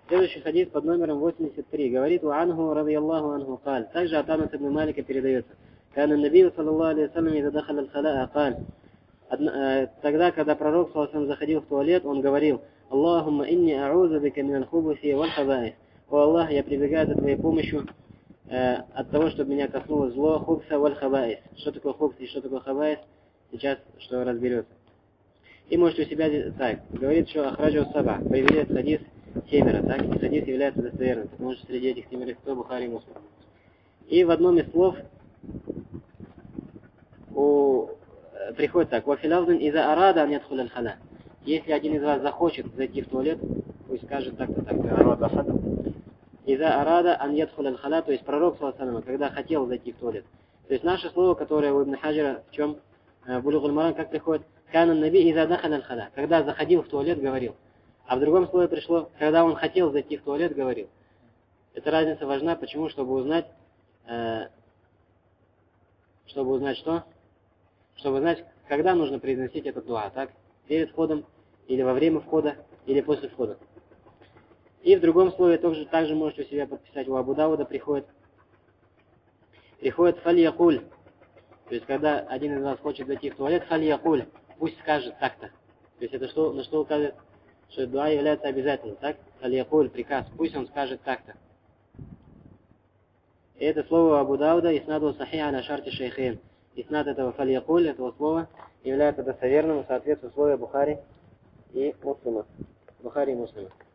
Следующий хадис под номером 83. Говорит: «Уанху радийаллаху анху каль». Также от Анаса ибн Малика передается. «Кана набию саллаллаху алейхи вассалям иза дахаля аль-халаа каль». Тогда, когда пророк саллаллаху заходил в туалет, он говорил: «Аллахумма инни а'узу бика мин аль-хубуси валь хабаис». «О Аллах, я прибегаю за твоей помощью от того, чтобы меня коснулось зло, хубса валь хабаис». Что такое хубс и что такое хабаис? Сейчас что разберется. И можете у себя так говорит, что ахраджу саба, привели этот хадис 7, так, и хадис является достоверным, потому что среди этих 7 кто Бухари и Муслим. И в одном из слов приходит так: «Вафилавдин иза арада ан ядхуля аль-хала». Если один из вас захочет зайти в туалет, пусть скажет так-то так. Иза арада ан ядхуля аль-хала, то есть пророк, саллаллаху, когда хотел зайти в туалет. То есть наше слово, которое у Ибн Хаджара в чем Булугуль Марам, как приходит: «Кана наби иза дахаля аль-хала», когда заходил в туалет, говорил. А в другом слове пришло: когда он хотел зайти в туалет, говорил. Эта разница важна, почему? Чтобы узнать что? Чтобы узнать, когда нужно произносить этот дуа, так? Перед входом, или во время входа, или после входа. И в другом слове также можете у себя подписать. У Абу Дауда приходит фаль-якуль. То есть, когда один из вас хочет зайти в туалет, фаль-якуль, пусть скажет так-то. То есть, это на что указывает? Что дуа является обязательным, так? Фаль-якуль, приказ, пусть он скажет так-то. И это слово Абу Дауда, иснаду сахи аля шарти шейхейн. Иснад этого фаль-якуль, этого слова, является достоверным в соответствии с условием Бухари и Муслима.